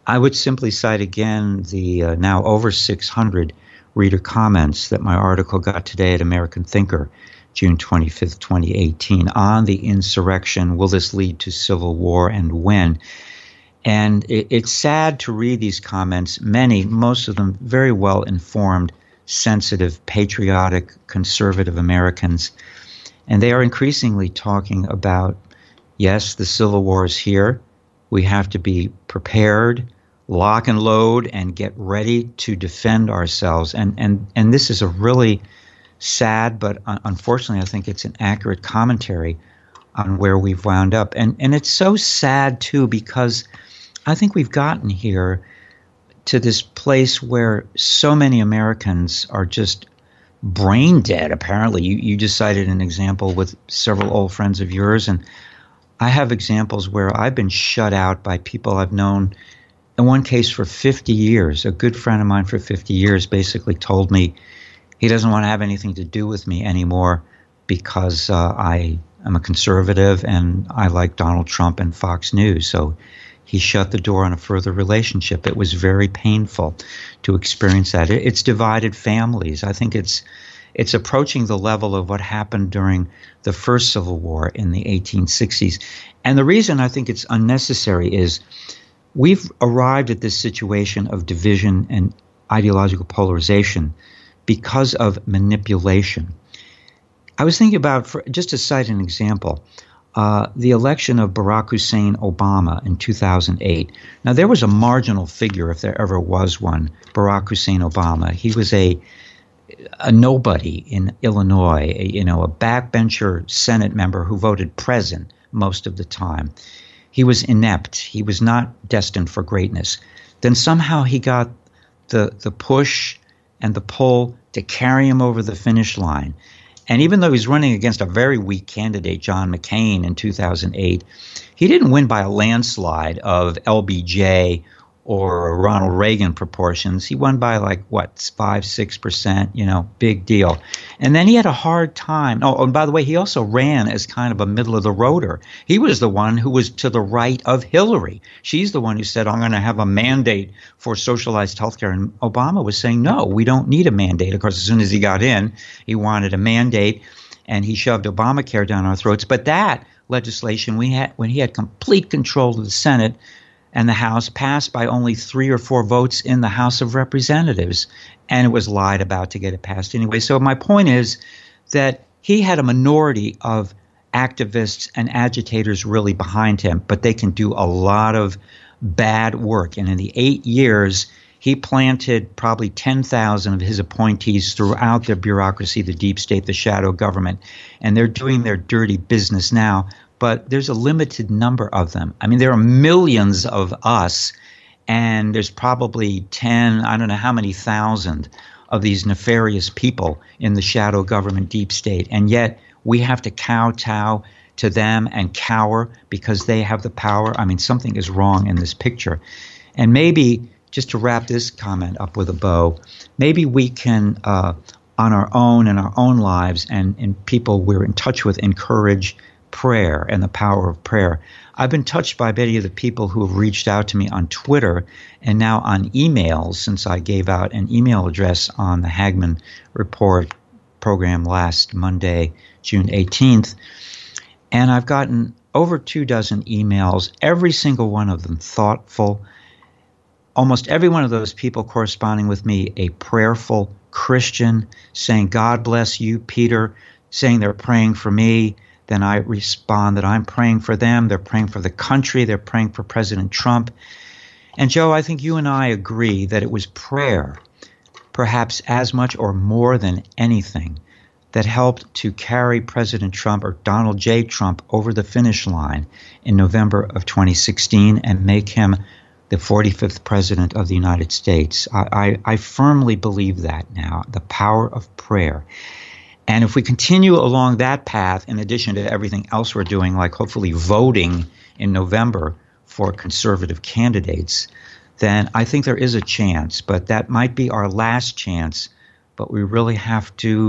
I would simply cite again the uh, now over six hundred reader comments that my article got today at American Thinker, June twenty-fifth, twenty eighteen, on the insurrection. Will this lead to civil war, and when? And it, it's sad to read these comments, many, most of them very well-informed, sensitive, patriotic, conservative Americans. And they are increasingly talking about, yes, the Civil War is here. We have to be prepared, lock and load, and get ready to defend ourselves. And and and this is a really sad, but unfortunately, I think it's an accurate commentary on where we've wound up. And and it's so sad, too, because I think we've gotten here to this place where so many Americans are just brain dead, apparently. You, you just cited an example with several old friends of yours, and I have examples where I've been shut out by people I've known, in one case for fifty years. A good friend of mine for fifty years basically told me he doesn't want to have anything to do with me anymore because uh, I am a conservative and I like Donald Trump and Fox News. So he shut the door on a further relationship. It was very painful to experience that. It, it's divided families. I think it's it's approaching the level of what happened during the first Civil War in the eighteen sixties. And the reason I think it's unnecessary is we've arrived at this situation of division and ideological polarization because of manipulation. I was thinking about, for, just to cite an example, uh, the election of Barack Hussein Obama in two thousand eight. Now, there was a marginal figure, if there ever was one, Barack Hussein Obama. He was a a nobody in Illinois, a, you know, a backbencher Senate member who voted present most of the time. He was inept. He was not destined for greatness. Then somehow he got the the push and the pull to carry him over the finish line. And even though he's running against a very weak candidate, John McCain, in two thousand eight, he didn't win by a landslide of L B J or Ronald Reagan proportions. He won by like, what, five, six percent, you know, big deal. And then he had a hard time. Oh, and by the way, he also ran as kind of a middle-of-the-roader. He was the one who was to the right of Hillary. She's the one who said, I'm going to have a mandate for socialized health care. And Obama was saying, no, we don't need a mandate. Of course, as soon as he got in, he wanted a mandate, and he shoved Obamacare down our throats. But that legislation, we had when he had complete control of the Senate and the House, passed by only three or four votes in the House of Representatives, and it was lied about to get it passed anyway. So my point is that he had a minority of activists and agitators really behind him, but they can do a lot of bad work. And in the eight years, he planted probably ten thousand of his appointees throughout the bureaucracy, the deep state, the shadow government, and they're doing their dirty business now. But there's a limited number of them. I mean, there are millions of us, and there's probably ten, I don't know how many thousand of these nefarious people in the shadow government deep state. And yet we have to kowtow to them and cower because they have the power. I mean, something is wrong in this picture. And maybe, just to wrap this comment up with a bow, maybe we can, uh, on our own, in our own lives, and in people we're in touch with, encourage prayer and the power of prayer. I've been touched by many of the people who have reached out to me on Twitter and now on emails, since I gave out an email address on the Hagmann Report program last Monday, June eighteenth. And I've gotten over two dozen emails, every single one of them thoughtful. Almost every one of those people corresponding with me, a prayerful Christian, saying, God bless you, Peter, saying they're praying for me. Then I respond that I'm praying for them. They're praying for the country. They're praying for President Trump. And Joe, I think you and I agree that it was prayer, perhaps as much or more than anything, that helped to carry President Trump, or Donald J. Trump, over the finish line in November of twenty sixteen and make him the forty-fifth president of the United States. I, I, I firmly believe that now, the power of prayer. And if we continue along that path, in addition to everything else we're doing, like hopefully voting in November for conservative candidates, then I think there is a chance. But that might be our last chance. But we really have to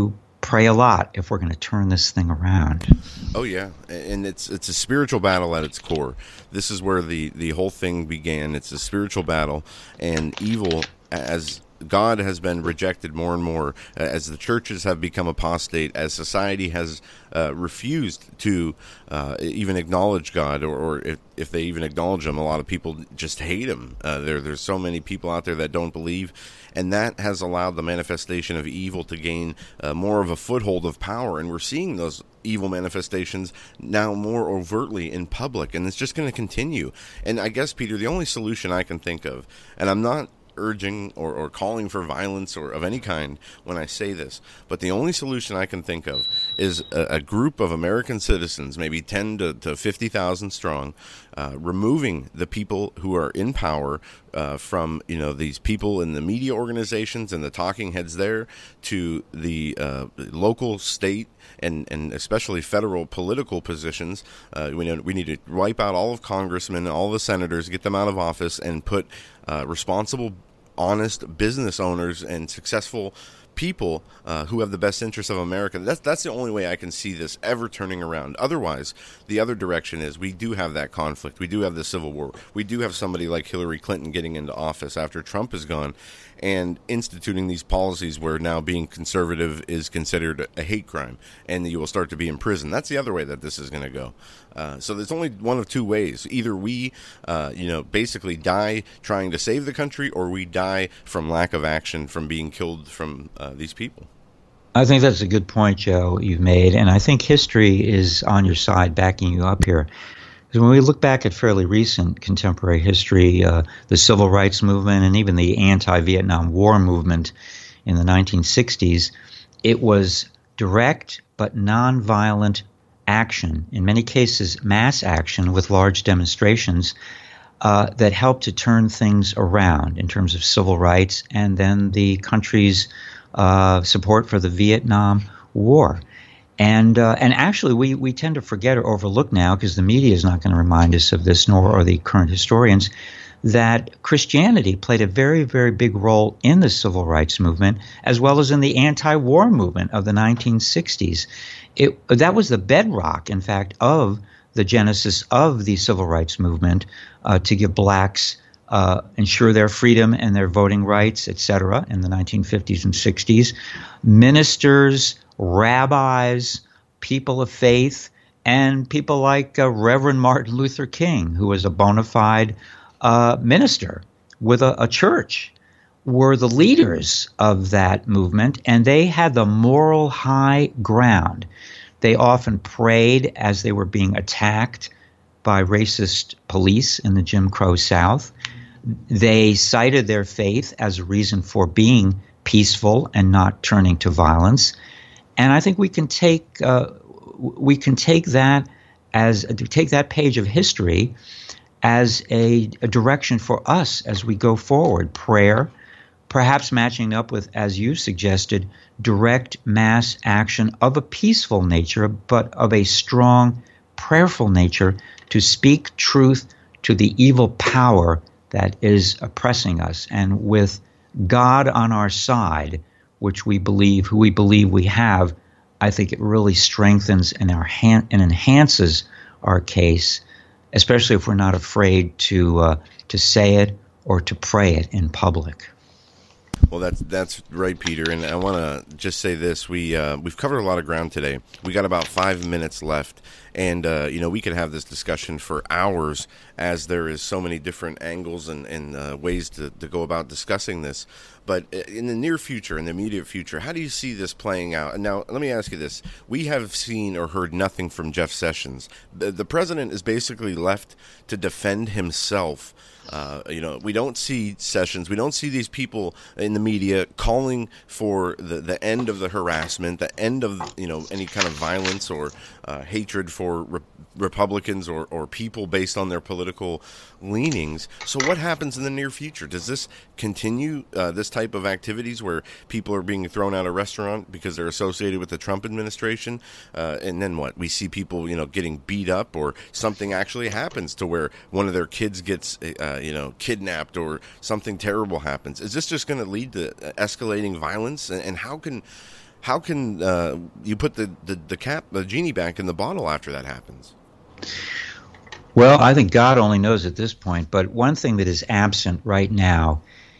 pray a lot if we're going to turn this thing around. Oh yeah, and it's it's a spiritual battle at its core. This is where the, the whole thing began. It's a spiritual battle, and evil, as God has been rejected more and more, as the churches have become apostate, as society has uh, refused to uh, even acknowledge God, or, or if, if they even acknowledge him, a lot of people just hate him. Uh, there, there's so many people out there that don't believe, and that has allowed the manifestation of evil to gain uh, more of a foothold of power, and we're seeing those evil manifestations now more overtly in public, and it's just going to continue. And I guess, Peter, the only solution I can think of, and I'm not urging or, or calling for violence or of any kind when I say this, but the only solution I can think of is a, a group of American citizens, maybe ten to, to fifty thousand strong, uh, removing the people who are in power uh, from, you know, these people in the media organizations and the talking heads there, to the uh, local, state, and, and especially federal political positions. Uh, we, know, we need to wipe out all of congressmen, all the senators, get them out of office, and put uh, responsible, honest business owners and successful people uh, who have the best interests of America. That's that's the only way I can see this ever turning around. Otherwise, the other direction is we do have that conflict. We do have the Civil War. We do have somebody like Hillary Clinton getting into office after Trump is gone and instituting these policies where now being conservative is considered a hate crime, and you will start to be in prison. That's the other way that this is going to go. Uh, so there's only one of two ways. Either we, uh, you know, basically die trying to save the country, or we die from lack of action, from being killed from uh, these people. I think that's a good point, Joe, you've made, and I think history is on your side, backing you up here. Because when we look back at fairly recent contemporary history, uh, the Civil Rights Movement and even the anti-Vietnam War movement in the nineteen sixties, it was direct but nonviolent action, in many cases mass action with large demonstrations, uh, that helped to turn things around in terms of civil rights and then the country's uh, support for the Vietnam War. And uh, and actually, we, we tend to forget or overlook now, because the media is not going to remind us of this, nor are the current historians, that Christianity played a very, very big role in the civil rights movement, as well as in the anti-war movement of the nineteen sixties. It, that was the bedrock, in fact, of the genesis of the civil rights movement, uh, to give blacks, uh, ensure their freedom and their voting rights, et cetera, in the nineteen fifties and sixties. Ministers, rabbis, people of faith, and people like uh, Reverend Martin Luther King, who was a bona fide uh, minister with a, a church, were the leaders of that movement, and they had the moral high ground. They often prayed as they were being attacked by racist police in the Jim Crow South. They cited their faith as a reason for being peaceful and not turning to violence. And I think we can take uh, we can take that as take that page of history as a, a direction for us as we go forward. Prayer, perhaps matching up with, as you suggested, direct mass action of a peaceful nature, but of a strong, prayerful nature, to speak truth to the evil power that is oppressing us. And with God on our side, which we believe, who we believe we have, I think it really strengthens and, our han- and enhances our case, especially if we're not afraid to uh, to say it or to pray it in public. Well, that's that's right, Peter. And I want to just say this: we uh, we've covered a lot of ground today. We got about five minutes left, and uh, you know we could have this discussion for hours, as there is so many different angles and and uh, ways to, to go about discussing this. But in the near future, in the immediate future, how do you see this playing out? And now, let me ask you this: we have seen or heard nothing from Jeff Sessions. The, the president is basically left to defend himself. Uh, you know, we don't see Sessions. We don't see these people in the media calling for the, the end of the harassment, the end of, you know, any kind of violence or uh, hatred for re- Republicans or, or people based on their political leanings. So what happens in the near future? Does this continue, uh, this type of activities where people are being thrown out of a restaurant because they're associated with the Trump administration? Uh, and then what? We see people, you know, getting beat up, or something actually happens to where one of their kids gets, uh, you know, kidnapped, or something terrible happens. Is this just going to lead to escalating violence? And, and how can... how can uh, you put the, the, the cap, the genie back in the bottle after that happens? Well, I think God only knows at this point, but one thing that is absent right now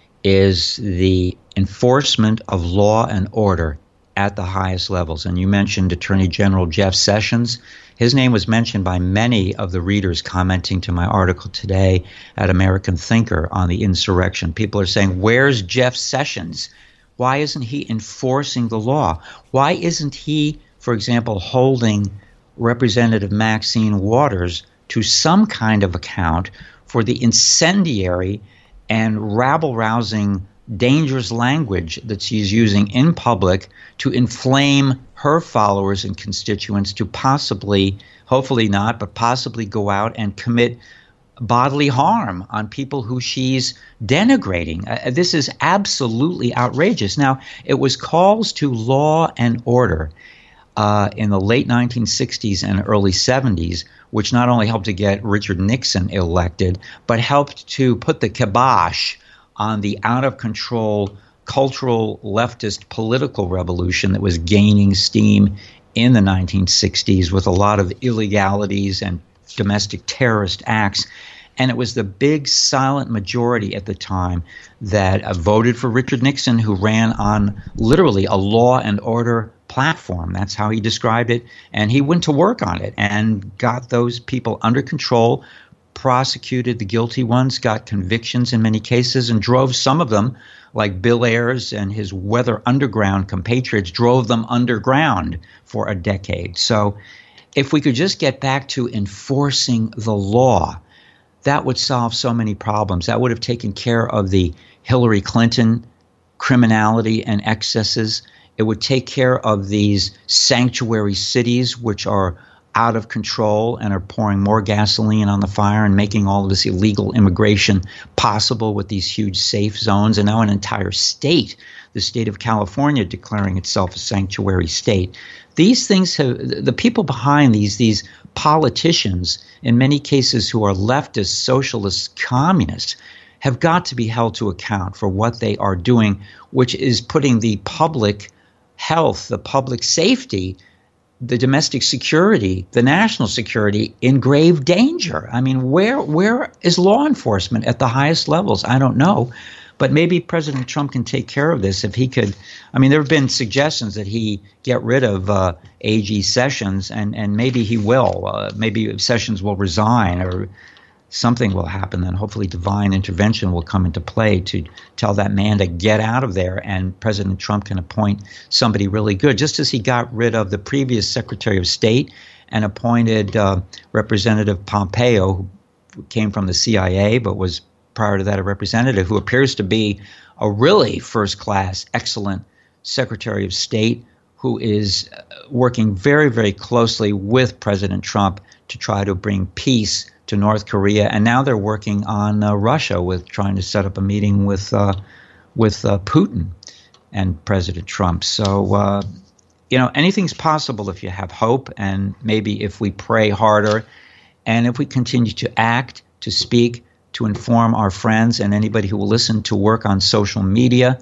is the enforcement of law and order at the highest levels. And you mentioned Attorney General Jeff Sessions. His name was mentioned by many of the readers commenting to my article today at American Thinker on the insurrection. People are saying, where's Jeff Sessions? Why isn't he enforcing the law? Why isn't he, for example, holding Representative Maxine Waters to some kind of account for the incendiary and rabble-rousing, dangerous language that she's using in public to inflame her followers and constituents to possibly, hopefully not, but possibly go out and commit bodily harm on people who she's denigrating. Uh, this is absolutely outrageous. Now, it was calls to law and order uh, in the late nineteen sixties and early seventies, which not only helped to get Richard Nixon elected, but helped to put the kibosh on the out-of-control cultural leftist political revolution that was gaining steam in the nineteen sixties with a lot of illegalities and domestic terrorist acts. And it was the big silent majority at the time that uh, voted for Richard Nixon, who ran on literally a law and order platform. That's how he described it. And he went to work on it and got those people under control, prosecuted the guilty ones, got convictions in many cases, and drove some of them, like Bill Ayers and his Weather Underground compatriots, drove them underground for a decade. So if we could just get back to enforcing the law, that would solve so many problems. That would have taken care of the Hillary Clinton criminality and excesses. It would take care of these sanctuary cities, which are out of control and are pouring more gasoline on the fire and making all of this illegal immigration possible with these huge safe zones. And now an entire state, the state of California, declaring itself a sanctuary state. These things have, the people behind these, these politicians, in many cases who are leftist, socialist, communists, have got to be held to account for what they are doing, which is putting the public health, the public safety, the domestic security, the national security in grave danger. I mean, where where is law enforcement at the highest levels? I don't know. But maybe President Trump can take care of this if he could. I mean, there have been suggestions that he get rid of uh, A G Sessions, and, and maybe he will. Uh, maybe Sessions will resign or something will happen. Then hopefully divine intervention will come into play to tell that man to get out of there, and President Trump can appoint somebody really good, just as he got rid of the previous Secretary of State and appointed uh, Representative Pompeo, who came from the C I A but was prior to that a representative, who appears to be a really first-class, excellent Secretary of State who is working very, very closely with President Trump to try to bring peace to North Korea. And now they're working on uh, Russia with trying to set up a meeting with uh, with uh, Putin and President Trump. So, uh, you know, anything's possible if you have hope, and maybe if we pray harder and if we continue to act, to speak, to inform our friends and anybody who will listen, to work on social media,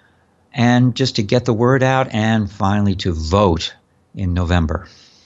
and just to get the word out, and finally to vote in November.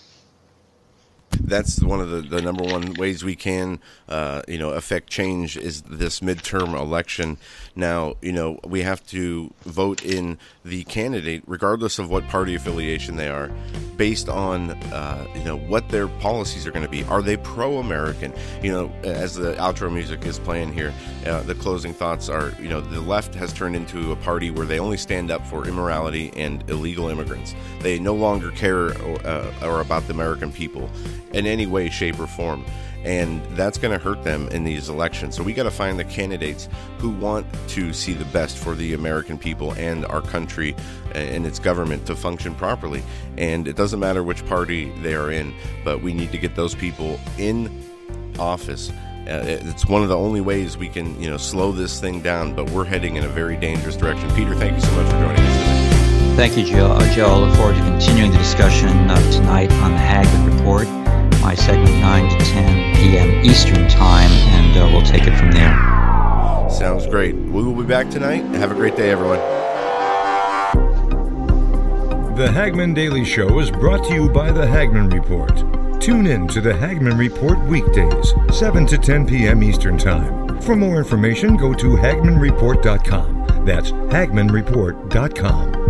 That's one of the, the number one ways we can, uh, you know, affect change is this midterm election. Now, you know, we have to vote in the candidate, regardless of what party affiliation they are, based on, uh, you know, what their policies are going to be. Are they pro-American? You know, as the outro music is playing here, uh, the closing thoughts are, you know, the left has turned into a party where they only stand up for immorality and illegal immigrants. They no longer care or, uh, or about the American people in any way, shape, or form. And that's going to hurt them in these elections. So we got to find the candidates who want to see the best for the American people and our country and its government to function properly. And it doesn't matter which party they are in, but we need to get those people in office. Uh, it's one of the only ways we can, you know, slow this thing down, but we're heading in a very dangerous direction. Peter, thank you so much for joining us today. Thank you, Joe. Uh, Joe, I look forward to continuing the discussion uh, tonight on the Hagman Report. My segment nine to ten p.m. Eastern Time, and uh, we'll take it from there. Sounds great. We will be back tonight. Have a great day, everyone. The Hagman Daily Show is brought to you by The Hagman Report. Tune in to The Hagman Report weekdays, seven to ten p.m. Eastern Time. For more information, go to hagman report dot com. That's hagman report dot com.